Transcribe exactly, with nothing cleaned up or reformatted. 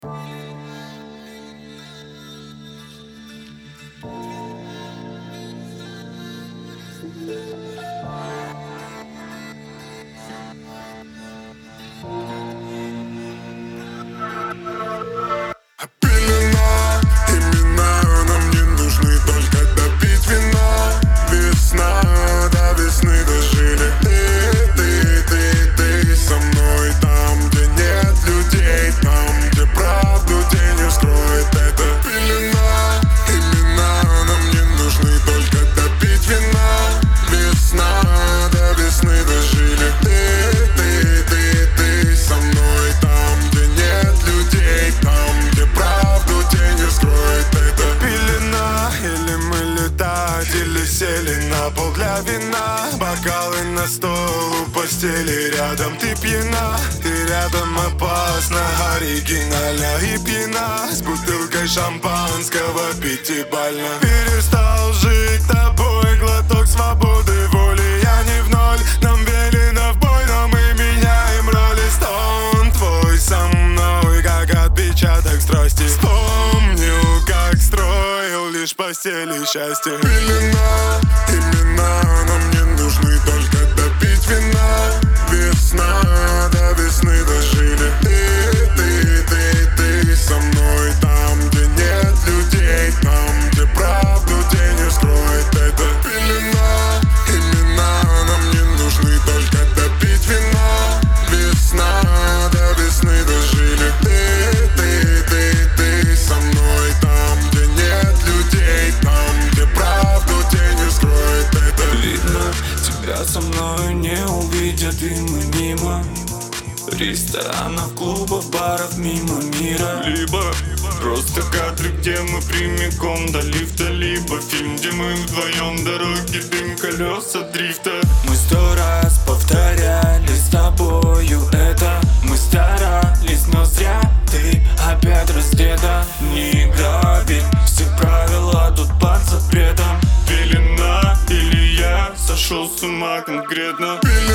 Пелена, имена нам не нужны, только допить вина. Весна, до весны дожили. Ты, ты, ты, ты со мной там, где нет людей, там, где правду день не вскроет. Это пелена, имена нам не нужны, только допить вина. Весна, до весны дожили. Ты, ты, ты, ты со мной там, где нет людей, там, где правду день не вскроет. Это пелена, или мы летатели сели на пол для вина. Бокалы на стол у постели, рядом ты пьяна. Ты рядом опасно, оригинально и пьяна. С бутылкой шампанского пятибально. Перестал жить тобой, глоток свободы, воли. Я не в ноль, нам велено в бой, но мы меняем роли. Стон твой со мной, как отпечаток страсти. Вспомнил, как строил лишь постели счастье. Пелена, имена нам не нужны, только допить вина. Весна, до весны дожили. Ты, ты, ты, ты со мной там, где нет людей, там, где правду день не вскроет. Это пелена, имена нам не нужны, только допить вина. Весна, до весны дожили. Ты, ты, ты, ты со мной там, где нет людей, там, где правду день не вскроет. Это видно, тебя со мной не увидят, и мы мимо ресторанов, клубов, баров, мимо мира. Либо просто кадры, где мы прямиком до лифта, либо фильм, где мы вдвоем, дороги, дым, колеса дрифта. Мы сто раз повторяли с тобою это. Мы старались, но зря. Ты опять раздета. Не грабить, все правила тут под запретом. Пелена или я сошел с ума конкретно. пелена.